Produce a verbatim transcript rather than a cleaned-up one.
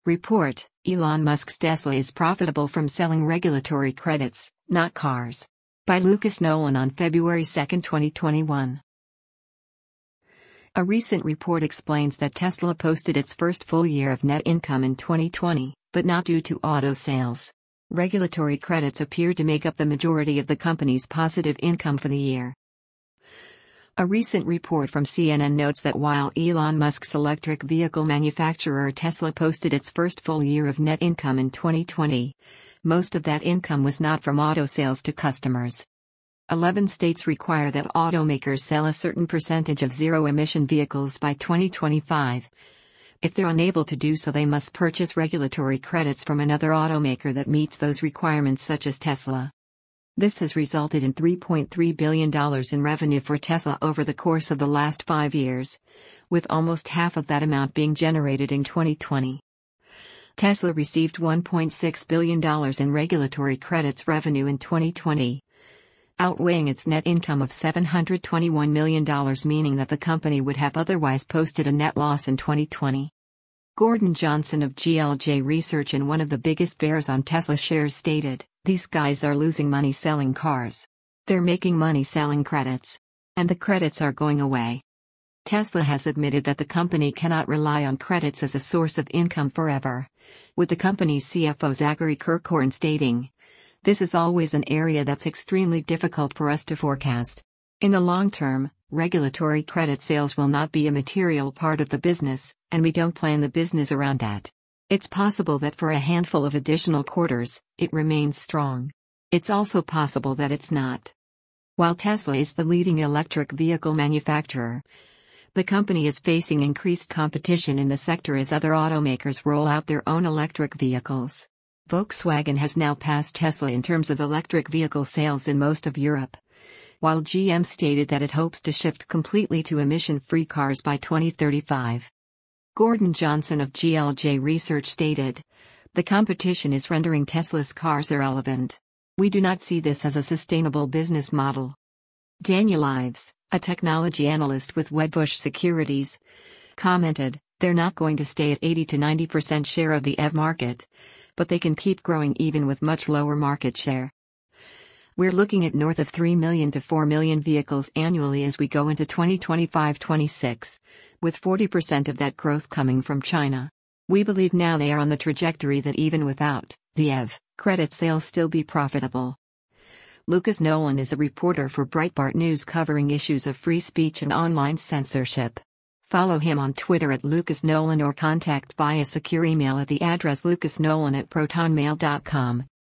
Report: Elon Musk's Tesla is profitable from selling regulatory credits, not cars. By Lucas Nolan on February second, twenty twenty-one. A recent report explains that Tesla posted its first full year of net income in twenty twenty, but not due to auto sales. Regulatory credits appear to make up the majority of the company's positive income for the year. A recent report from C N N notes that while Elon Musk's electric vehicle manufacturer Tesla posted its first full year of net income in twenty twenty, most of that income was not from auto sales to customers. Eleven states require that automakers sell a certain percentage of zero-emission vehicles by twenty twenty-five. If they're unable to do so, they must purchase regulatory credits from another automaker that meets those requirements, such as Tesla. This has resulted in three point three billion dollars in revenue for Tesla over the course of the last five years, with almost half of that amount being generated in twenty twenty. Tesla received one point six billion dollars in regulatory credits revenue in twenty twenty, outweighing its net income of seven hundred twenty-one million dollars, meaning that the company would have otherwise posted a net loss in twenty twenty. Gordon Johnson of G L J Research and one of the biggest bears on Tesla shares stated, "These guys are losing money selling cars. They're making money selling credits. And the credits are going away." Tesla has admitted that the company cannot rely on credits as a source of income forever, with the company's C F O Zachary Kirkhorn stating, "This is always an area that's extremely difficult for us to forecast. In the long term, regulatory credit sales will not be a material part of the business, and we don't plan the business around that. It's possible that for a handful of additional quarters, it remains strong. It's also possible that it's not." While Tesla is the leading electric vehicle manufacturer, the company is facing increased competition in the sector as other automakers roll out their own electric vehicles. Volkswagen has now passed Tesla in terms of electric vehicle sales in most of Europe, while G M stated that it hopes to shift completely to emission-free cars by twenty thirty-five. Gordon Johnson of G L J Research stated, "The competition is rendering Tesla's cars irrelevant. We do not see this as a sustainable business model." Daniel Ives, a technology analyst with Wedbush Securities, commented, "They're not going to stay at eighty to ninety percent share of the E V market, but they can keep growing even with much lower market share. We're looking at north of three million to four million vehicles annually as we go into twenty twenty-five twenty-six, with forty percent of that growth coming from China. We believe now they are on the trajectory that even without the E V credits they'll still be profitable." Lucas Nolan is a reporter for Breitbart News covering issues of free speech and online censorship. Follow him on Twitter at Lucas Nolan or contact via secure email at the address lucasnolan at protonmail dot com.